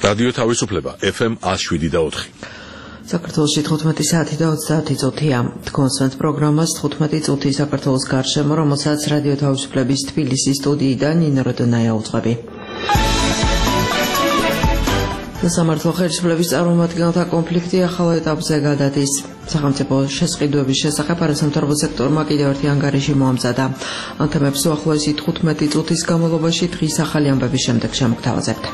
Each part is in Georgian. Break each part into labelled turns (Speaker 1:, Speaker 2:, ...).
Speaker 1: რადიო თავისუფლება FM 107.4.
Speaker 2: საქართველოში 15 საათი და 30 წუთია. კონსერტ პროგრამას 15 წუთი საქართველოს გარშემო, რომელსაც რადიო თავისუფლების თბილისის სტუდიიდან ნინო როდონაია უძღვები. სამართლო ხელისუფლების წარმომადგენელთა კონფლიქტი ახალ ეტაპზე გადადის. სახელმწიფო შესყიდვების შესახებ არასამთავრობო სექტორმა კიდევ ერთი ანგარიში მოამზადა. ამ თემებს უახლოესი 15 წუთის განმავლობაში დღის ახალი ამბების შემდეგ შემოგთავაზებთ.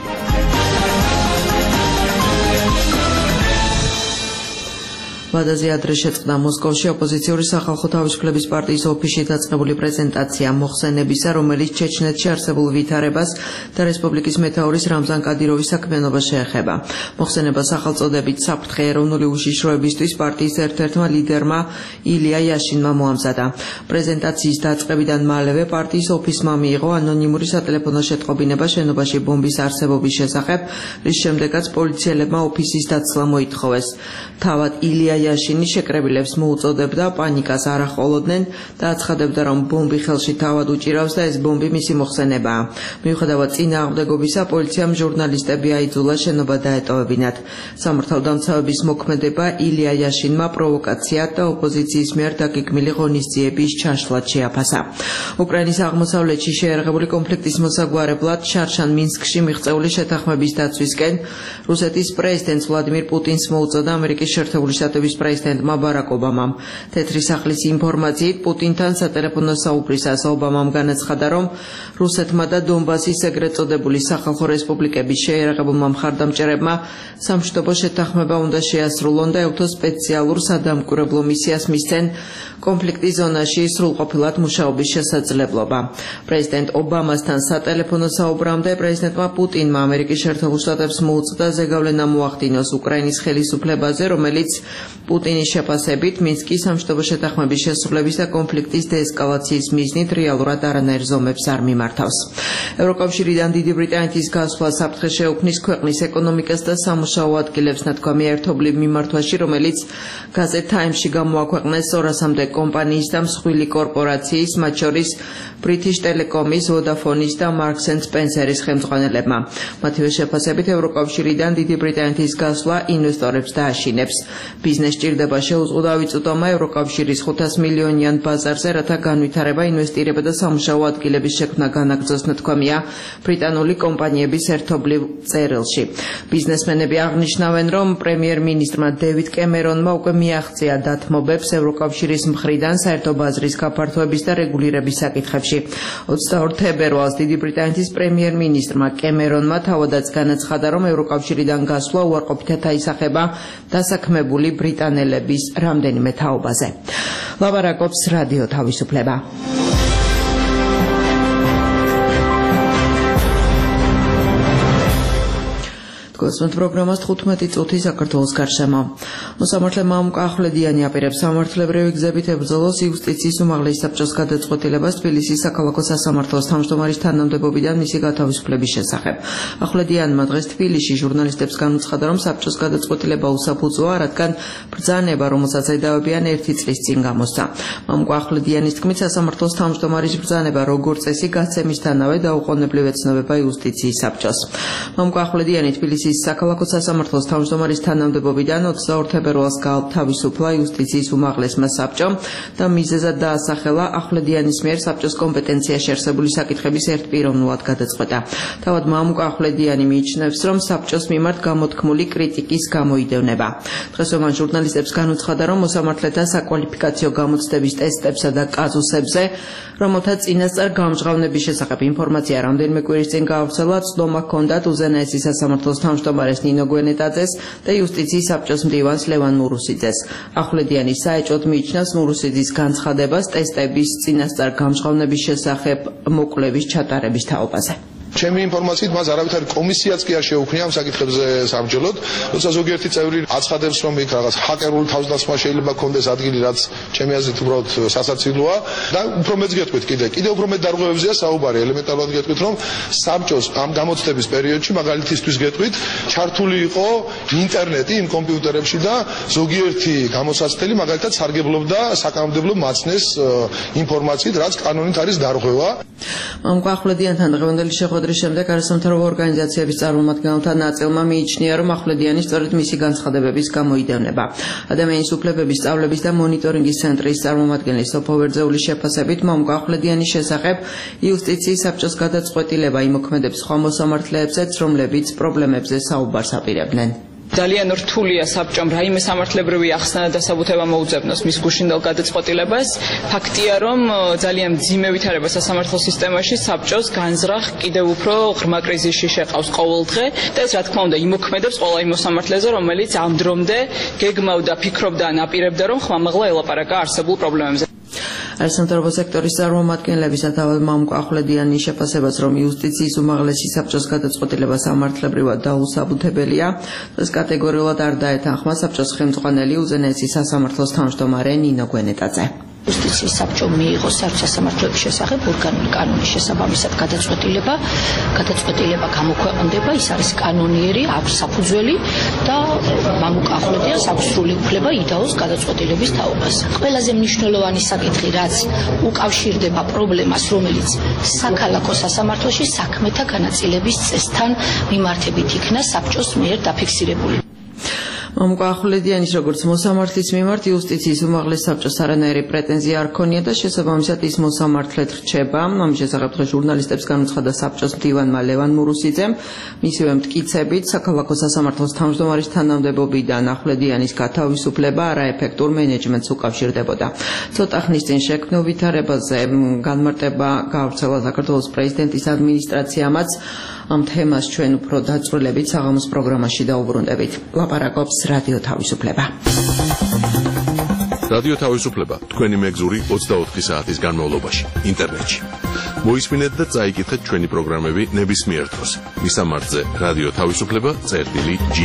Speaker 2: ვადაზე ადრე შეწყდა მოსკოვში ოპოზიციური სახალხო თავისუფლების პარტიის ოფისში დაწყებული პრეზენტაცია მოხსენებისა, რომელიც ჩეჩნეთში არსებულ ვითარებას და რესპუბლიკის მეთაურის რამზან კადიროვის საქმიანობას შეეხება. მოხსენება სახელწოდებით საფრთხე ეროვნული უშიშროებისთვის პარტიის ერთ-ერთმა ლიდერმა ილია იაშინმა მოამზადა. პრეზენტაციის დაწყებიდან მალევე პარტიის ოფისმა მიიღო ანონიმური სატელეფონო შეტყობინება შენობაში ბომბის არსებობის შესახებ, რის შემდეგაც პოლიციელებმა ოფისის დაცლა მოითხოვეს. თავად ილია იაშინი შეკრებილებს მოუწოდებდა პანიკას არ ახოლოდნენ და აცხადებდა, რომ ბომბი ხელში თავად უჭირავს და ეს ბომბი მისი მოხსენებაა. მიუხედავად წინააღმდეგობისა, პოლიციამ ჟურნალისტები აიძულა შენობა დაეტოვებინათ. სამართალდამცავების მოქმედება ილია იაშინმა პროვოკაცია და ოპოზიციის მიერ დაგეგმილი ღონისძიების ჩაშლად შეაფასა. უკრაინის აღმოსავლეთში შეერაღებული კონფლიქტის მოსაგვარებლად შარშან მინსკში მიღწეული შეთანხმების დაცვისკენ რუსეთის პრეზიდენტ ვლადიმირ პუტინს მოუწოდა ამერიკის შეერთებული შტატების პრეზიდენტმა ბარაკ ობამამ. თეთრი სახლის ინფორმაციით პუტინთან სატელეფონო საუბრისას ობამამ განაცხადა, რომ რუსეთმა და დონბასის ეგრეთ წოდებული სახალხო რესპუბლიკების შეერაღებულმა მხარდამჭერებმა სამშვიდობო შეთანხმება უნდა შეასრულონ და ევთო სპეციალურ სადამკვირვებლო მისიას მისცენ კონფლიქტის ზონაში სრულყოფილად მუშაობის შესაძლებლობა. პრეზიდენტ ობამასთან სატელეფონო საუბრამდე პრეზიდენტმა პუტინმა ამერიკის შეერთებულ შტატებს მოუწოდა ზეგავლენა მოახდინოს უკრაინის ხელისუფლებაზე, რომელიც პუტინის შეფასებით მინსკის სამშვიდობო შეთანხმების შესრულების და კონფლიქტის დეესკალაციის მიზნით რეალურად არანაირ ზომებს არ მიმართავს. ევროკავშირიდან დიდი ბრიტანეთის გასვლა საფრთხე შეუქმნის ქვეყნის ეკონომიკას და სამუშაო ადგილებს ნათქვამი ერთობლივ მიმართვაში, რომელიც გაზეთ Times-ში გამოაქვეყნეს 200-მდე კომპანიის და მსხვილი კორპორაციის, მათ შორის British Telecom-ის, Vodafone-ის და Marks and Spencer-ის ხელმძღვანელებმა. მათივე შეფასებით ევროკავშირიდან დიდი ბრიტანეთის გასვლა ინვესტორებს დააშინებს. ბიზნეს ჭირდება შეუწყო ვიწოდომა ევროკავშირის 500 მილიონიან ბაზარზე, რათა განვითარება, ინვესტირება და სამუშაო ადგილების შექმნა განაგრძოს, ნათქვამია ბრიტანული კომპანიების ერთობლივ წერილში. ბიზნესმენები აღნიშნავენ, რომ პრემიერ-მინისტრმა დევიდ კემერონმა უკვე მიაღწია დათმობებს ევროკავშირის მხრიდან საერთო ბაზრის გაფართოების და რეგულირების საკითხებში. 22 თებერვალს დიდი ბრიტანეთის პრემიერ-მინისტრმა კემერონმა თავადაც განაცხადა, რომ ევროკავშირიდან გასვლა უარყოფითად აისახება დასაქმებული ბრიტანელების რამდენიმე თაობაზე. ლაბარაკობს რადიო თავისუფლება. კონსერტ პროგრამას 15 წუთი საქართველოს გარშემო. მოსამართლემა ამკახვლედიანი აპირებს სამართლებრივი გზებით ებრძოლოს იუსტიციის უმაღლესი საბჭოს გადაწყვეტილებას თბილისის საქალაქო სასამართლოს თავმჯდომარის თანამდებობიდან მისი გათავისუფლების შესახებ. ახვლედიანმა დღეს თბილისში ჟურნალისტებს განუცხადა, რომ საბჭოს გადაწყვეტილება უსაფუძოა, რადგან ბრძანება, რომელსაც ედავებიან 1 წლის წინ გამოსცა. ამკახვლედიანის თქმით, სასამართლოს თავმჯდომარის ბრძანება როგორც წესი გაცემისთანავე დაუყოვნებლივ ეცნობება იუსტიციის საბჭოს. ამკახვლედიანი თბილისის საქალაქო სასამართლოს თავმჯდომარის თანამდებობიდან 22 თებერვალს გაათავისუფლა იუსტიციის უმაღლესმა საბჭომ და მიზეზად დაასახელა ახვლედიანის მიერ საბჭოს კომპეტენციაში არსებული საკითხების ერთპიროვნულად გადაწყვეტა. თავად მამუკა ახვლედიანი მიიჩნევს, რომ საბჭოს მიმართ გამოთქმული კრიტიკის გამოიდევნება. დღეს მან ჟურნალისტებს განუცხადა, რომ მოსამართლეთა საკვალიფიკაციო გამოცდების ტესტებსა და კაზუსებზე, რომელთა წინასწარ გამჟღავნების შესახებ ინფორმაცია რამდენიმე კვირის წინ გაავრცელა, ცდომა ჰქონდათ უზენაესი სასამართლოს თავმჯდომარეს ნინო გვენეტაძეს და იუსტიციის საბჭოს მდივანს ლევან მურუსიძეს. ახვლედიანი საეჭვოდ მიიჩნევს მურუსიძის განცხადებას ტესტების წინასწარ გამჟღავნების შესახებ მოკვლევის ჩატარების თაობაზე.
Speaker 3: ჩემი ინფორმაციით მას არავითარი კომისიაც კი არ შეუქმნია ამ საკითხებზე საბრძოლოდ, როცა ზოგიერთი წევრი აცხადებს, რომ იქ რაღაც ჰაკერული თავდასხმა შეიძლება კონდეს ადგილი, რაც ჩემი აზრით უბრალოდ სასაცილოა და უფრო მეც გეტყვით კიდე უფრო მეტ დარღვევებზეა საუბარი, ელემენტარულად გეტყვით, რომ საბჭოს ამ გამოცდების პერიოდში მაგალითისთვის გეტყვით, ჩართული იყო ინტერნეტი იმ კომპიუტერებში და ზოგიერთი გამოსაცდელი მაგალითად სარგებლობდა საკანონმდებლო მაცნეს ინფორმაციით, რაც კანონით არის დარღვევა.
Speaker 2: ამ ახვლედიანთან დღევანდელი შეხვედრის გადაწყვეტილის შემდეგ არასამთავრობო ორგანიზაციების წარმომადგენელთა ნაწილმა მიიჩნია, რომ ახვლედიანი სწორედ მისი განცხადებების გამო იდევნება. ადამიანის უფლებების სწავლების და მონიტორინგის ცენტრის წარმომადგენლის სოფო ვერძეულის შეფასებით მამუკა ახვლედიანის შესახებ იუსტიციის საბჭოს გადაწყვეტილება იმოქმედებს სხვა მოსამართლეებზეც, რომლებიც პრობლემებზე საუბარს აპირებდნენ.
Speaker 4: ძალიან რთულია საბჭომ რაიმე სამართლებრივი ახსნა და დასაბუთება მოუძებნოს მის გუშინდელ გადაწყვეტილებას. ფაქტია, რომ ძალიან მძიმე ვითარება სასამართლო სისტემაში საბჭოს განზრახ კიდევ უფრო ღრმა კრიზისში შეყავს ყოველდღე და ეს რა თქმა უნდა იმოქმედებს ყველა იმ მოსამართლეზე, რომელიც ამ დრომდე გეგმავდა, ფიქრობდა ან აპირებდა, რომ ხმამაღლა ელაპარაკა არსებულ პრობლემებზე.
Speaker 2: არასამთავრობო სექტორის წარმომადგენლების თავად მამუკა ახვლედიანის შეფასებას, რომ იუსტიციის უმაღლესი საბჭოს გადაწყვეტილება სამართლებრივად დაუსაბუთებელია, ეს კატეგორიულად არ დაეთანხმა საბჭოს ხელმძღვანელი უზენაესი სასამართლოს თავმჯდომარე ნინო გვენეტაძე.
Speaker 5: იუსტიციის საბჭომ მიიღო სასამართლოების შესახებ ორგანული კანონის შესაბამისად გადაწყვეტილება გამოქვეყნდება, ის არის კანონიერი, აქვს საფუძველი და მამუკა ახვლედიანს აქვს სრული უფლება იდაოს გადაწყვეტილების თაობას. ყველაზე მნიშვნელოვანი საკითხი, რაც უკავშირდება პრობლემას, რომელიც საქალაქო სასამართლოში საქმეთა განაწილების წესთან მიმართებით იქნა საბჭოს მიერ დაფიქსირებული.
Speaker 2: მამუკა ახვლედიანის როგორც მოსამართლის მიმართ იუსტიციის უმაღლეს საბჭოს არანაირი პრეტენზია არ ქონია და შესაბამისად ის მოსამართლედ რჩება. ამის შესახებ დღეს ჟურნალისტებს განუცხადა საბჭოს მდივანმა ლევან მურუსიძემ. მისივე მტკიცებით, საქალაქო სასამართლოს თავმჯდომარის თანამდებობიდან ახვლედიანის გათავისუფლება არაეფექტურ მენეჯმენტს უკავშირდებოდა. ცოტა ხნის წინ შექმნილ ვითარებაზე განმარტება გავრცელა საქართველოს პრეზიდენტის ადმინისტრაციამაც. ამ თემას ჩვენ უფრო დაწვრილებით საღამოს პროგრამაში დაუბრუნდებით. ლაპარაკობს რადიო თავისუფლება.
Speaker 1: რადიო თავისუფლება თქვენი მეგზური 24 საათის განმავლობაში ინტერნეტში. მოისმინეთ და წაიკითხეთ ჩვენი პროგრამები ნებისმიერ დროს. მისამართზე რადიო თავისუფლება.ge.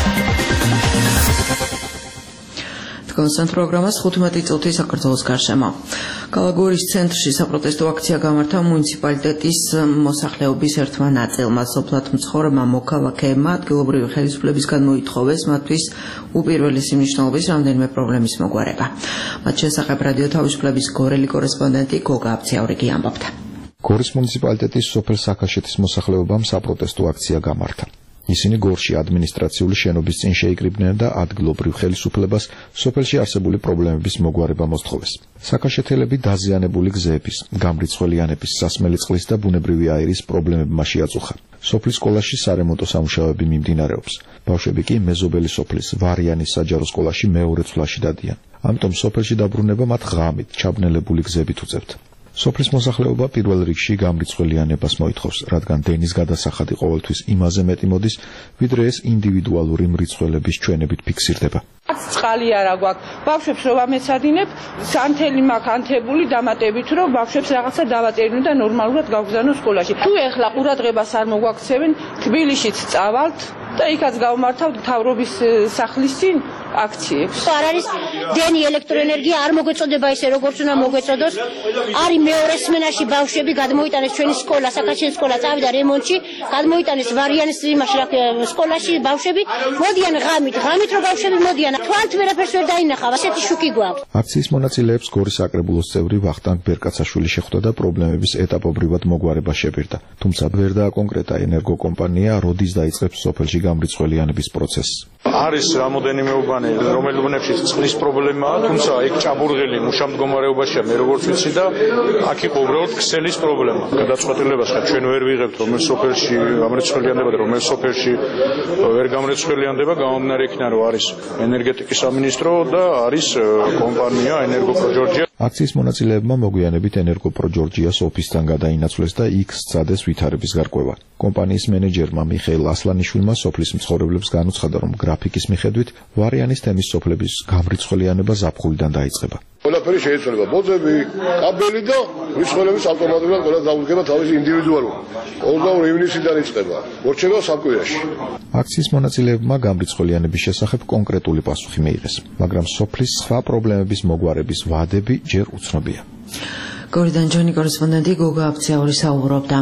Speaker 1: თქვენს პროგრამას 15 წუთი საქართველოს გარშემო. კალაგურის ცენტრში საპროტესტო აქცია გამართა მუნიციპალიტეტის მოსახლეობის ერთმა ნაწილმა. სოფლად მცხოვრებმა მოქალაქეებმა ადგილობრივი ხელისუფლებისგან მოითხოვეს მათთვის უპირველესი მნიშვნელობის რამდენიმე პრობლემის მოგვარება. მათ შესახებ რადიო თავისუფლების გორელი კორესპონდენტი გოგა აბციაურიგი ამბობდა.
Speaker 6: გორის მუნიციპალიტეტის სოფელ საქაშეთის მოსახლეობამ საპროტესტო აქცია გამართა. ისინი გორში ადმინისტრაციული შენობის წინ შეიკრიბნენ და ადგილობრივ ხელისუფლებას სოფელში არსებული პრობლემების მოგვარება მოსთხოვეს. საქაშეთელები დაზიანებული გზების, გამრიცხველიანების, სასმელი წყლის და ბუნებრივი აირის პრობლემებმა შეაწუხა. სოფლის სკოლაში სარემონტო სამუშაოები მიმდინარეობს. ბავშვები კი მეზობელი სოფლის ვარიანის საჯარო სკოლაში მეორე წვლაში დადიან. ამიტომ სოფელში დაბრუნება მათ ღამით, ჩაბნელებული გზებით უწევთ. სოფლის მოსახლეობა პირველ რიგში გამრიცხველიანებას მოითხოვს, რადგან დენის გადასახადი ყოველთვის იმაზე მეტი მოდის, ვიდრე ეს ინდივიდუალური მრიცხველების ჩვენებით ფიქსირდება.
Speaker 7: წყალი არა გვაქვს. ბავშვებს რომ ამეცადინებ, სანთელი მაქვს ანთებული დამატებით, რომ ბავშვებს რაღაცა დავატერინო და ნორმალურად გავგზავნო სკოლაში. თუ ეხლა ყურადღებას არ მოგვაქცევენ, თბილისშიც წავალთ და იქაც გავმართავთ მთავრობის სახლის წინ აქციებს.
Speaker 5: არ არის დენი ელექტროენერგია არ მოგვეწოდება ისე როგორც უნდა მოგვეწოდოს. არის მეორე სმენაში ბავშვები გადმოიტანეს ჩვენი სკოლა, საქაშეთის სკოლა წავიდა რემონტში, გადმოიტანეს ვარიანის იმაში სკოლაში ბავშვები მოდიან ღამით რომ ბავშვები მოდიან. თვალთ ვერაფერს ვერ დაინახავ, ასეთი შუქი გვაქვს.
Speaker 6: აქციის მონაწილეებს გორის საკრებულოს წევრი ვახტანგ ბერკაცაშვილი შეხვდა და პრობლემების ეტაპობრივად მოგვარება შეპირდა. თუმცა ვერ დააკონკრეტა ენერგოკომპანია როდის დაიწყებს სოფელში გამრიცხველიანების პროცესს.
Speaker 8: არის რამოდენიმე უბანი, რომელებშიც წყლის პრობლემაა, თუმცა იქ ჭაბურღილი მუშამდგომარეობაშია, მე როგორც ვიცი და აქ იყო უბრალოდ ქსელის პრობლემა. გადაწყვეტილებას ჩვენ ვერ ვიღებთ, რომელ სოფელში გამრიცხველიანდება და რომელ სოფელში ვერ გამრიცხველიანდება, გამომდინარე იქიდან რომ არის ენერგეტიკის სამინისტრო და არის კომპანია ენერგოპროჯორჯია.
Speaker 6: აქციის მონაწილეებმა მოგვიანებით ენერგოპროჯორჯიას ოფისთან გადაინაცვლეს და იქ სცადეს ვითარების გარკვევა. კომპანიის მენეჯერმა მიხეილ ასლანიშვილმა სოფლის მცხოვრებლებს განუცხადა, რომ გრაფიკის მიხედვით ვარიანის თემის სოფლების გამრიცხველიანება ზაფხულიდან დაიწყება.
Speaker 3: ყველაფერი შეიძლება ბოძები, კაბელი და მრიცხველების ავტომატურად ყველა დაუდგება თავისი ინდივიდუალურად. 22 ივნისიდან იწყება. მორჩება საკვირაში.
Speaker 6: აქციის მონაწილეებმა გამრიცხველიანების შესახებ კონკრეტული პასუხი მიიღეს, მაგრამ სოფლის სხვა პრობლემების მოგვარების ვადები ჯერ უცნობია.
Speaker 2: გორიდან ჯონი კორესპონდენტი გოგა აბციაური საუბრობდა.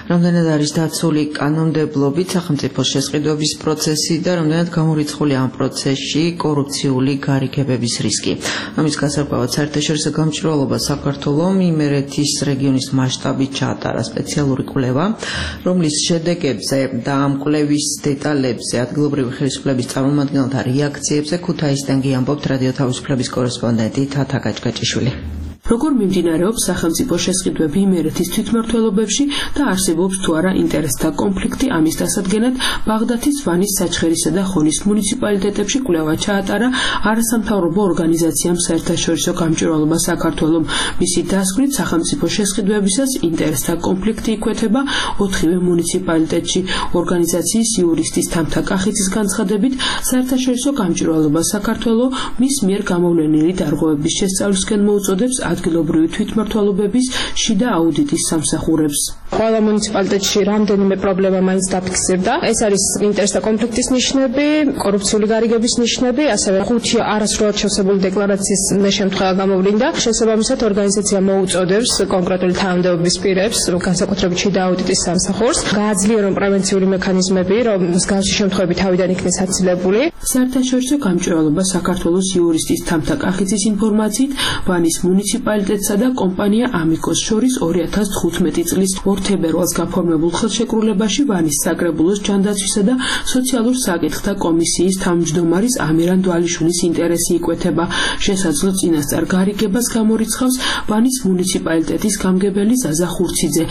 Speaker 1: Რამდენად არის დაცული კანონმდებლობით სახელმწიფოს შესყიდვების პროცესი და რამდენად გამორიცხული ამ პროცესში კორუფციული გარიგებების რისკი. Ამის გასარკვევად საერთაშორისო გამჭვირვალობა საქართველოს იმერეთის რეგიონის მასშტაბით ჩაატარა სპეციალური კვლევა, რომლის შედეგებზე და ამ კვლევის დეტალებზე ადგილობრივი ხელისუფლების წარმომადგენელთა რეაქციებზე ქუთაისიდან გიამბობთ რადიო თავისუფლების კორესპონდენტი თათა გაჭგაჭიშვილი.
Speaker 9: Როგორ მიმდინარეობს სახელმწიფო შესყიდვები იმერეთის თვითმმართველობებში და არსებობს თუ არა ინტერესთა კონფლიქტი, ამის დასადგენად ბაღდათის, ვანის, საჩხერისა და ხონის მუნიციპალიტეტებში კვლევა ჩაატარა არასამთავრობო ორგანიზაციამ საერთაშორისო გამჭვირვალობა საქართველოს. მისი დასკვნით სახელმწიფო შესყიდვებისას ინტერესთა კონფლიქტი იკვეთება 4-ვე მუნიციპალიტეტში. ორგანიზაციის იურისტის თამთა კახიძის განცხადებით, საერთაშორისო გამჭვირვალობა საქართველოს მის მიერ გამოვლენილი დარღვევების შესწავლისკენ მოუწოდებს ადგილობრივი თვითმმართველობების შიდა აუდიტის სამსახურებს.
Speaker 10: Ყველა მუნიციპალიტეტში რამდენიმე პრობლემა მაინც დაფიქსირდა. ეს არის ინტერესთა კონფლიქტის ნიშნები, კორუფციული გარიგების ნიშნები, ასევე 5 არასრულად შევსებული დეკლარაციის შემთხვევა გამოვლინდა. შესაბამისად ორგანიზაცია მოუწოდებს კონკრეტული თანამდებობის პირებს, განსაკუთრებით შიდა აუდიტის სამსახურს, გააძლიერონ პრევენციული მექანიზმები, რომ მსგავსი შემთხვევები თავიდან იქნეს აცილებული.
Speaker 9: საერთაშორისო გამჭვირვალობა საქართველოს იურისტის თამთა კახიძის ინფორმაციით, ვანის მუნიციპალიტეტსა და კომპანია ამიკოს შორის 2015 წლის 2 თებერვალს გაფორმებულ ხელშეკრულებაში ვანის საკრებულოს ჯანდაცვისა და სოციალურ საკითხთა კომისიის თავმჯდომარის ამირან დვალიშვილის ინტერესი იკვეთება. შესაძლო წინასწარ გარიგებას გამორიცხავს ვანის მუნიციპალიტეტის გამგებელი ზაზა ხურციძე.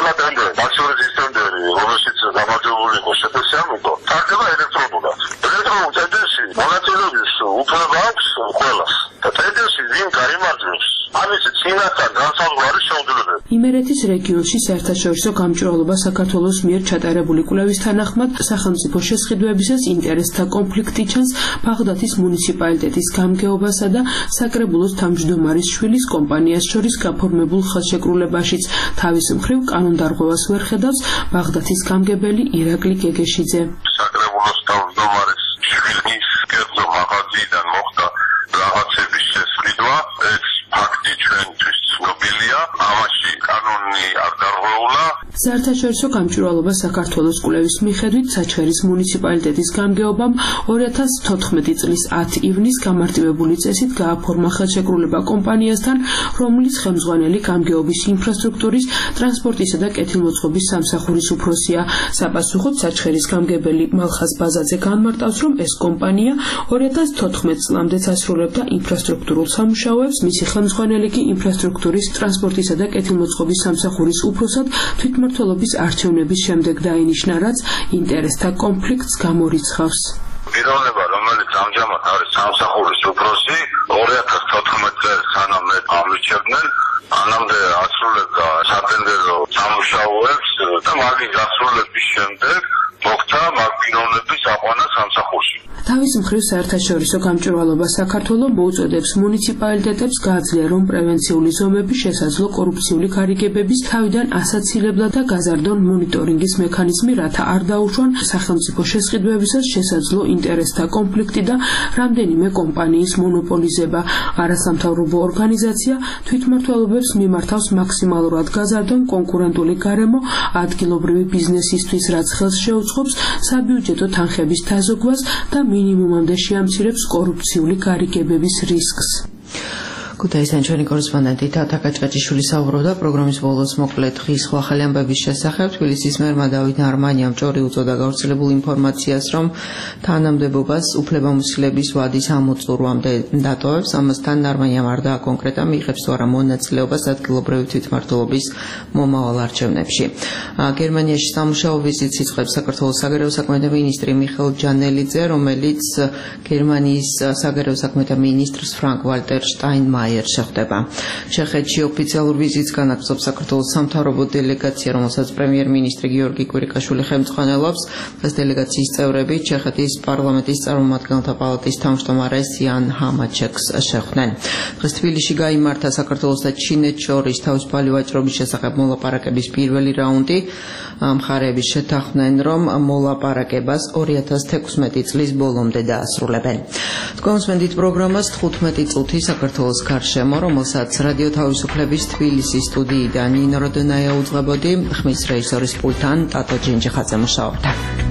Speaker 11: ტარდება ელექტრონულად. ელექტრონულ ტენდენსი მონაწილეობის უფლება აქვს ყველას. და ტენდენსი ვინ გაიმარჯვებს, ამის წინასწარ განსაზღვრული არის შეუძლებელი.
Speaker 9: იმერეთის რეგიონში საერთაშორისო გამჭვირვალობა საქართველოს მიერ ჩატარებული კვლევის თანახმად სახელმწიფო შესყიდვებისას ინტერესთა კონფლიქტი ჩანს ბაღდათის მუნიციპალიტეტის გამგეობასა და საკრებულოს თავმჯდომარის შვილის კომპანიას შორის გაფორმებულ ხელშეკრულებაშიც. თავის მხრივ კანონდარღვევას ვერ ხედავს ბაღდათის გამგებელი ირაკლი გეგეშიძე.
Speaker 11: საკრებულოს თავმჯდომარის შვილის კერძო მაღაზიიდან მოხდა რაღაცების შესყიდვა, ეს ფაქტი ჩვენთვის ცნობილია, ამაში კანონი არ დარღვეულა.
Speaker 9: საერთაშორისო გამჭვირვალობა საქართველოს კვლევის მიხედვით საჩხერის მუნიციპალიტეტის გამგეობამ 2014 წლის 10 ივნისს გამარტივებული წესით გააფორმა ხელშეკრულება კომპანიასთან, რომლის ხელმძღვანელი გამგეობის ინფრასტრუქტურის, ტრანსპორტისა და კეთილმოწყობის სამსახურის უფროსია. საპასუხოდ საჩხერის გამგებელი მალხაზ ბაზაძე განმარტავს, რომ ეს კომპანია 2014 წლამდე ასრულებდა ინფრასტრუქტურულ სამუშაოებს, მისი ხელმძღვანელი კი ინფრასტრუქტურის, ტრანსპორტისა და კეთილმოწყობის სამსახურის უფროსად თვითმმართველობის არჩევნების შემდეგ დაინიშნა, რაც ინტერესთა კონფლიქტს გამორიცხავს.
Speaker 11: პიროვნება, რომელიც ამჟამად არის სამსახურის უფროსი, 2014 წელს სანამ ამირჩევდნენ, ანამდე ასრულებდა სატენდერო სამუშაოებს და მაგის დასრულების შემდეგ მოხდა მაგ პიროვნების აყვანა სამსახურში.
Speaker 9: თავის მხრივ საერთაშორისო გამჭვირვალობა საქართველოს მოუწოდებს მუნიციპალიტეტებს გააძლიერონ პრევენციული ზომები შესაძლო კორუფციული გარიგებების თავიდან ასაცილებლად და გაზარდონ მონიტორინგის მექანიზმი, რათა არ დაუშვან სახელმწიფო შესყიდვებისას შესაძლო ინტერესთა კონფლიქტი და რამდენიმე კომპანიის მონოპოლიზება. არასამთავრობო ორგანიზაცია თვითმმართველობებს მიმართავს მაქსიმალურად გაზარდონ კონკურენტული გარემო ადგილობრივი ბიზნესისთვის, რაც ხელს შეუწყობს საბიუჯეტო თანხების დაზოგვას და მინიმუმამდე შეამცირებს კორუფციული გარიგებების რისკს.
Speaker 1: ქუთაისიდან ჩვენი კორესპონდენტი თათა გაჭგაჭიშვილი საუბრობდა პროგრამის ბოლოს მოკლე დღის სხვა ახალი ამბების შესახებ. თბილისის მერმა დავით ნარმანიამ ჭორი უწოდა გავრცელებულ ინფორმაციას, რომ თანამდებობას უფლებამოსილების ვადის ამოწურვამდე დატოვებს. ამასთან ნარმანიამ არ დააკონკრეტა მიიღებს თუ არა მონაწილეობას ადგილობრივი თვითმმართველობის მომავალ არჩევნებში. გერმანიაში სამუშაო ვიზიტს იწყებს საქართველოს საგარეო საქმეთა მინისტრი მიხეილ ჯანელიძე, რომელიც გერმანიის საგარეო საქმეთა მინისტრს ფრანკ ვალტერ შტაინმაიერს შეხვდება. ჩეხეთში ოფიციალურ ვიზიტს განაგრძობს საქართველოს სამთავრობო დელეგაცია, რომელსაც პრემიერ-მინისტრი გიორგი კვირიკაშვილი ხელმძღვანელობს. ეს დელეგაციის წევრები ჩეხეთის პარლამენტის წარმომადგენელთა პალატის თავმჯდომარეს იან ჰამაჩეკს შეხვდნენ. დღეს თბილისში გაიმართა საქართველოს და ჩინეთს შორის თავისუფალი ვაჭრობის შესახებ მოლაპარაკების პირველი რაუნდი. მხარეები შეთანხმდნენ, რომ მოლაპარაკებას 2016 წლის ბოლომდე დაასრულებენ. თქვენ უსმენთ პროგრამას 15 წუთი საქართველოს გარშემო, რომელსაც რადიო თავისუფლების თბილისის სტუდიიდან ნინო როდონაია უძღვებოდი, ხმის რეჟისორის პულტთან ტატო ჯინჯიხაძე მუშაობდა.